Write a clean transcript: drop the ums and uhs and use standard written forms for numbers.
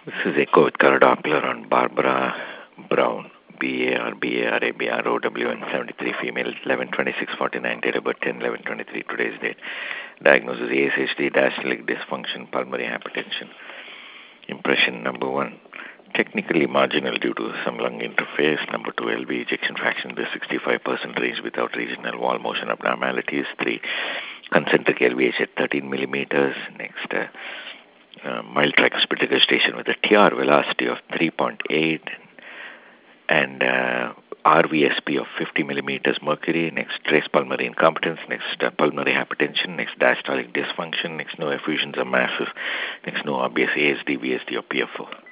This is Echo with Color Doppler on Barbara Brown, BARBARABROWN 73, female, 11/26/49, date of birth 10/11/23, today's date. Diagnosis ASHD, diastolic dysfunction, pulmonary hypertension. Impression number 1, technically marginal due to some lung interface. Number 2, LV ejection fraction in the 65% range without regional wall motion abnormalities. 3, concentric LVH at 13 millimeters. Next, mild tricuspid regurgitation with a TR velocity of 3.8 and RVSP of 50 millimeters mercury. Next, trace pulmonary incompetence. Next, pulmonary hypertension. Next, diastolic dysfunction. Next, no effusions or masses. Next, no obvious ASD, VSD or PFO.